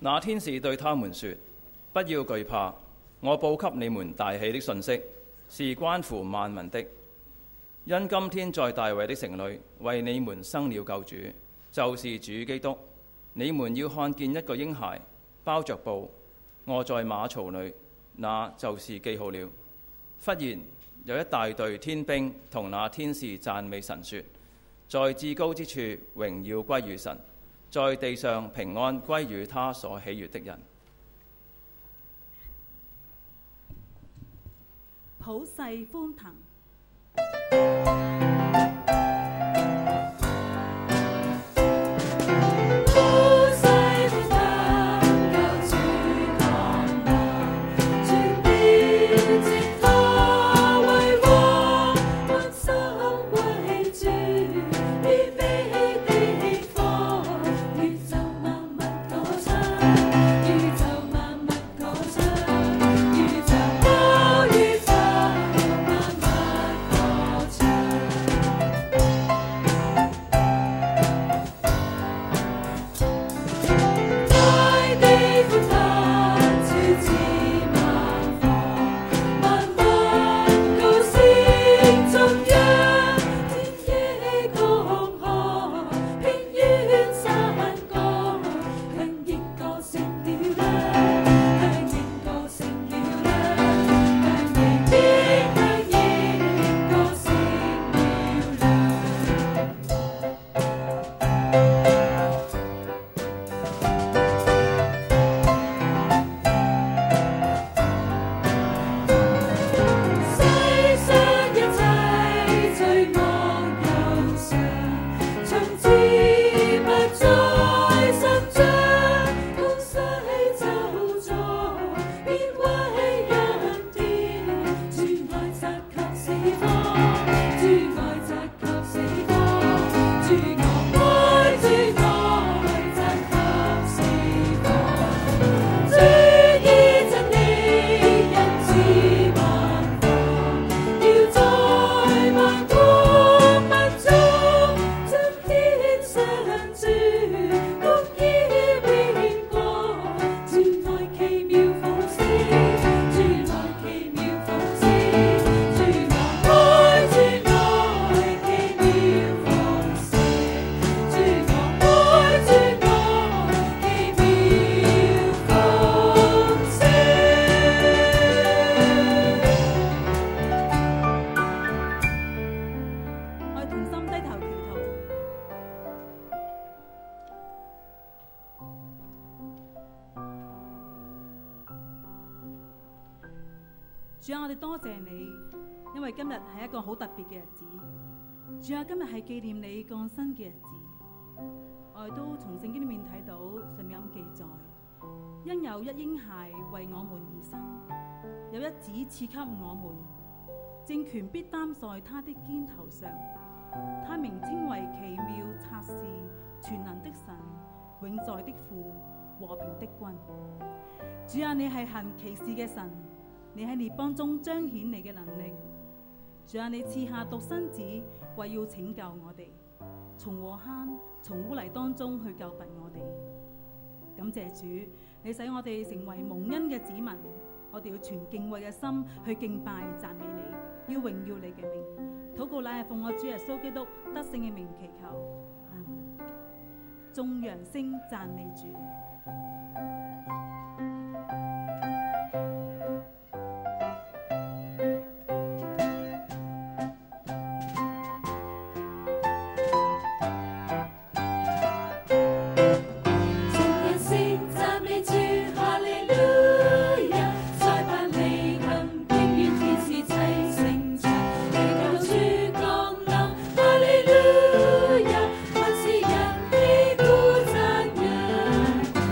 那天使對他們說：不要懼怕，我報給你們大喜的訊息，是關乎萬民的。因今天在大衛的城裏為你們生了救主，就是主基督。你們要看見一個嬰孩包着布臥在馬槽裏，那就是記號了。忽然有一大隊天兵同那天使讚美神說：在至高之處榮耀歸於神，在地上平安歸於他所喜悅的人。 普世歡騰。 主啊，我哋多謝你，因為今日係一個好特別嘅日子。主啊，今日係紀念你降生嘅日子。我哋都從聖經裏面睇到上面咁記載，因有一嬰孩為我們而生，有一子賜給我們，政權必擔在他的肩頭上。他名稱為奇妙策士、全能的神、永在的父、和平的君。主啊，你係行奇事嘅神，你喺列邦中彰顯你嘅能力。主啊，你賜下獨生子，為要拯救我哋，從禍坑、從污泥當中去救拔我哋。感謝主，你使我哋成為蒙恩嘅子民，我哋要存敬畏嘅心去敬拜讚美你，要榮耀你嘅名。禱告乃係奉我主耶穌基督得勝嘅名祈求，阿們。眾揚聲讚美主。 萬事人的鼓讚揚。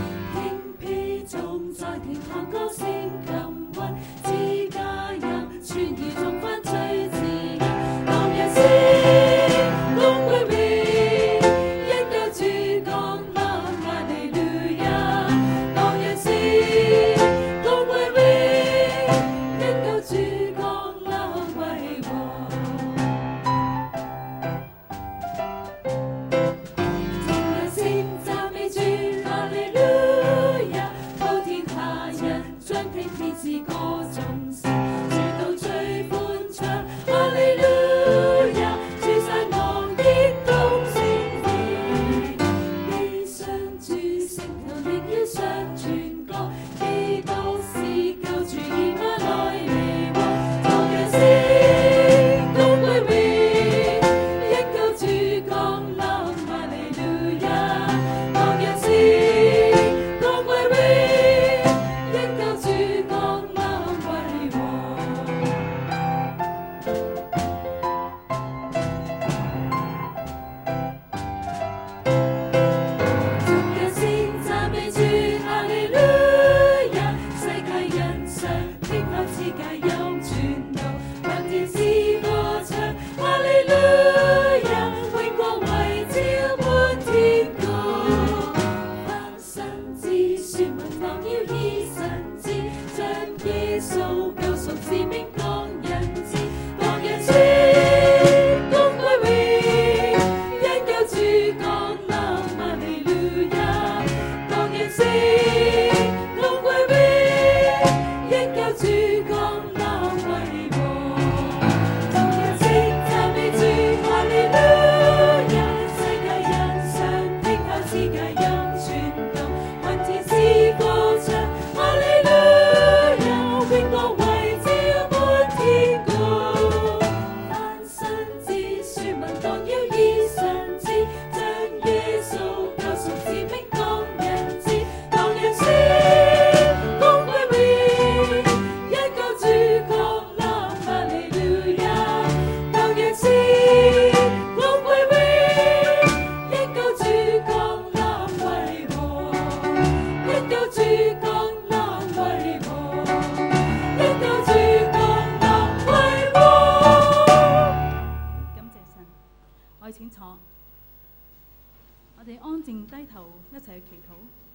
坐，我哋安靜低頭一齊去祈禱。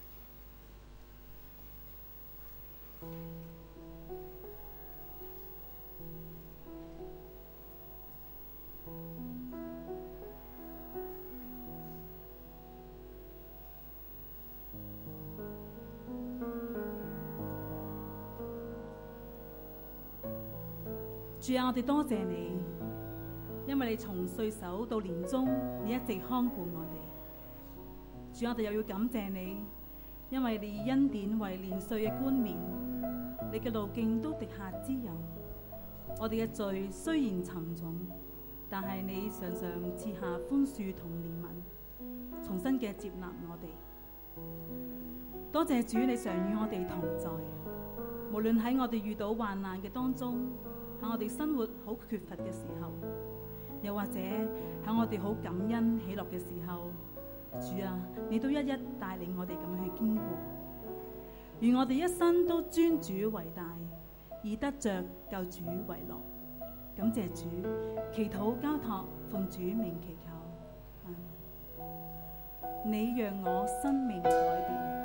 主啊，我哋多謝你，因為你從歲首到年終，你一直看顧我哋。主，我哋又要感謝你，因為你以恩典為年歲嘅冠冕，你嘅路徑都滴下脂油。我哋嘅罪雖然沉重，但係你常常賜下寬恕同憐憫，重新嘅接納我哋。多謝主，你常與我哋同在，無論喺我哋遇到患難嘅當中，喺我哋生活好缺乏嘅時候，又或者喺我哋好感恩喜樂嘅時候，主啊，你都一一帶領我哋咁樣去經過。願我哋一生都尊主為大，以得着救主為樂。感謝主，祈禱交託，奉主名祈求。你讓我生命改變。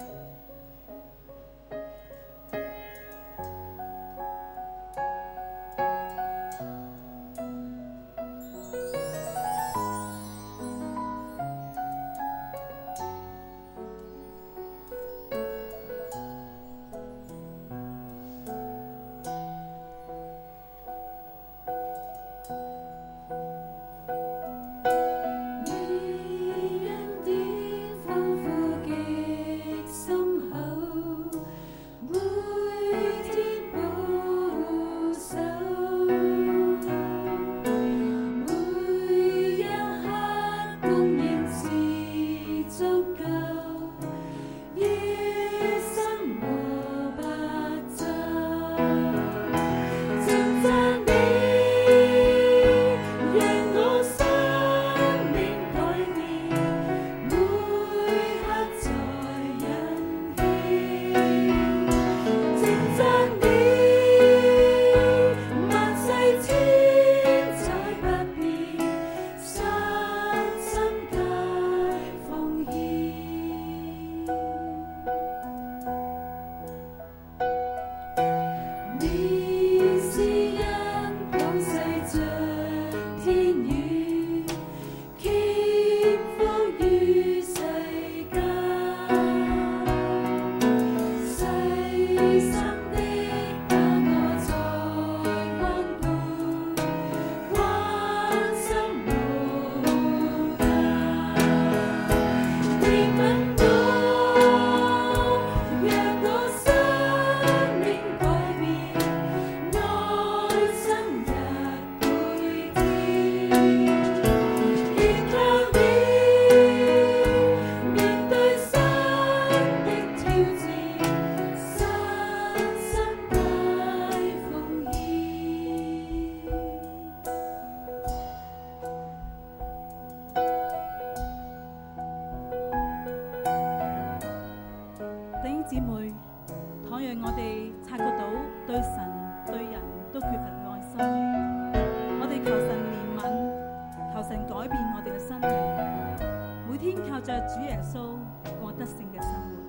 姊妹，倘若我哋察覺到對神對人都缺乏愛心，我哋求神憐憫，求神改變我哋嘅生命，每天靠着主耶穌過得勝嘅生活。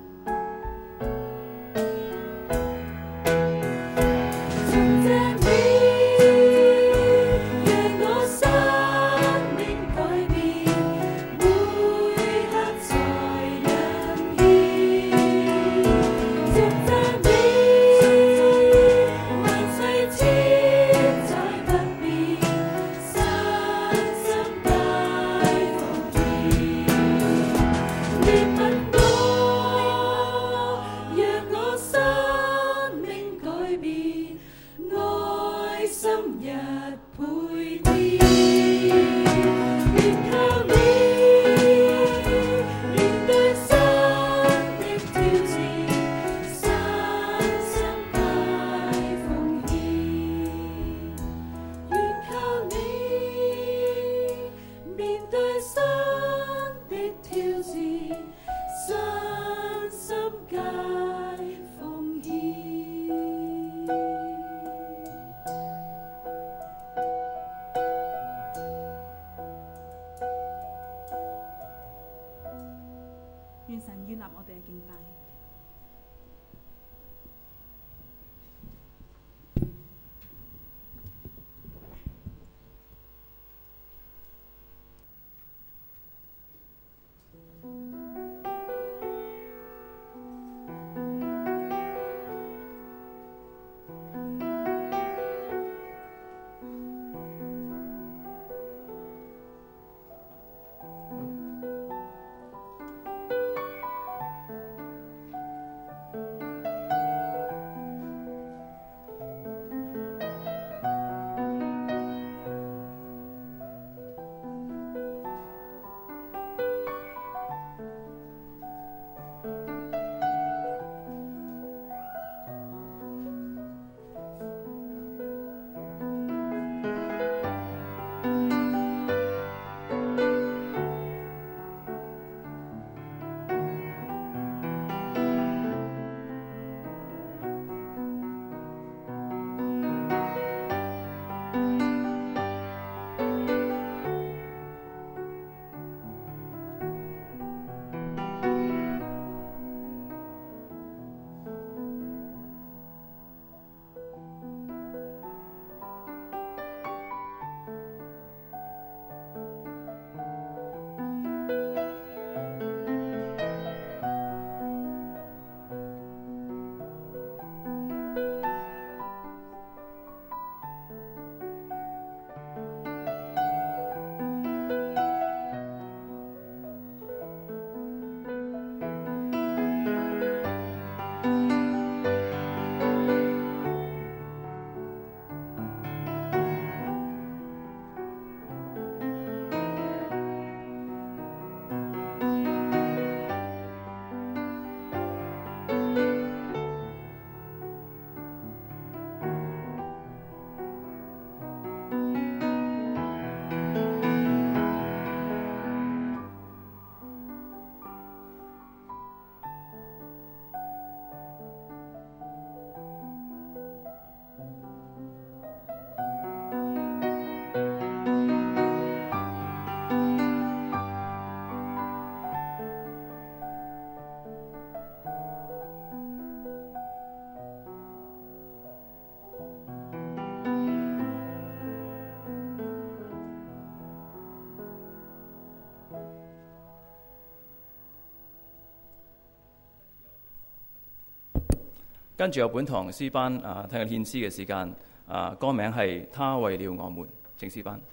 跟住有本堂詩班聽日獻詩嘅時間，歌名係他為了我們，請詩班。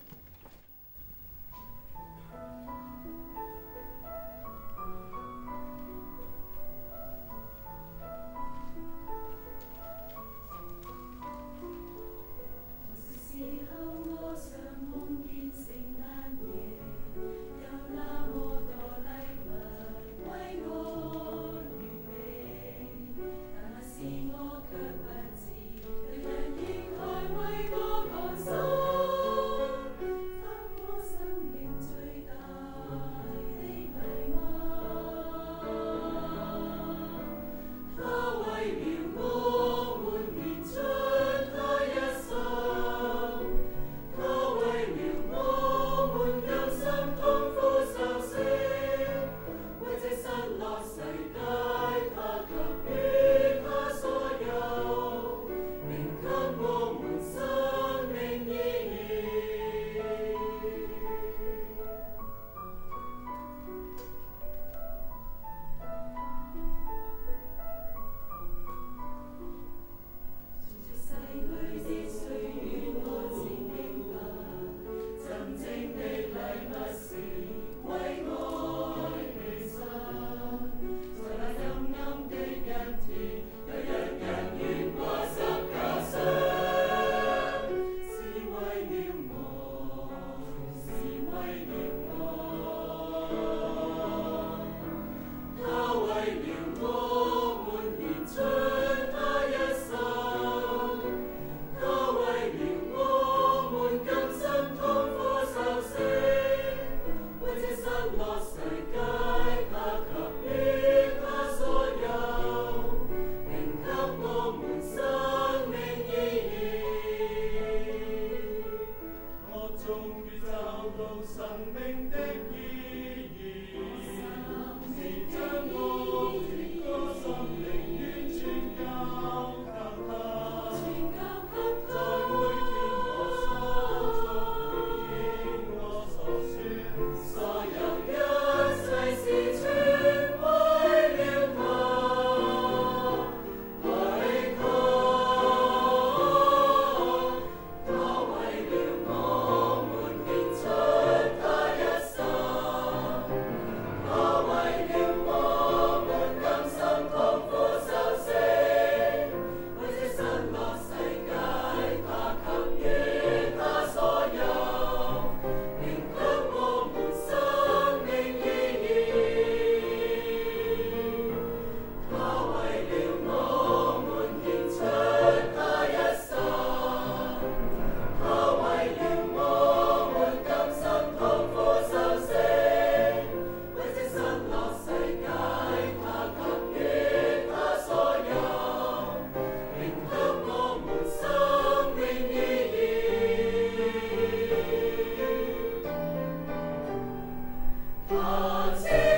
他